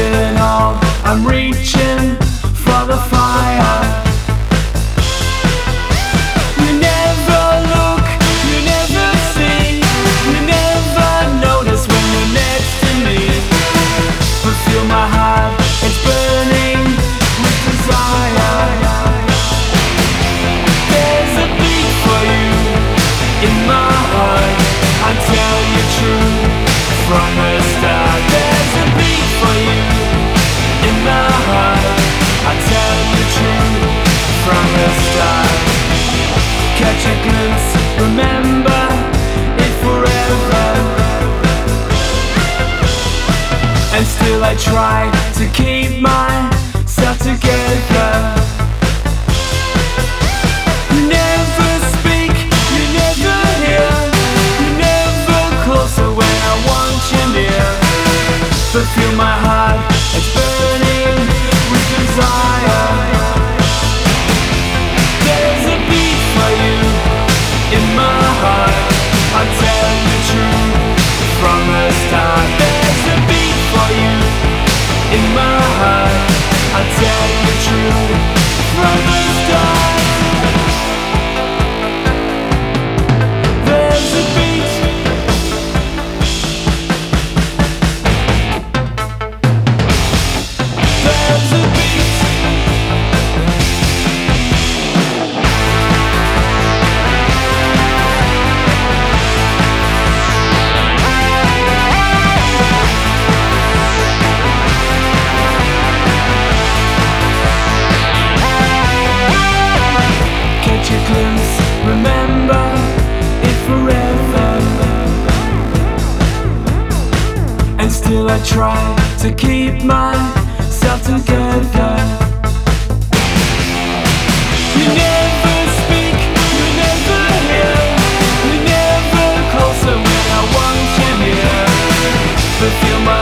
it all. I'm reaching for the fire. You never look, you never see, you never notice when you're next to me. But feel my heart, it's burning with desire. There's a beat for you in my heart. I tell you true from the start. There's a beat for you in my heart. I tell you true from the start. Catch a glimpse, remember it forever. And still I try to keep myself together. You never speak, you never hear, you're never closer when I want you near. But feel my heart, it's burning with desire. There's a beat for you in my heart. I tell you true from the start. There's a beat for you in my heart. I tell you true from the start. There's a beat. There's a beat. Catch a glimpse, remember it forever. And still I try to keep myself together. You never speak, you never hear, you're never closer when I want you near. But feel my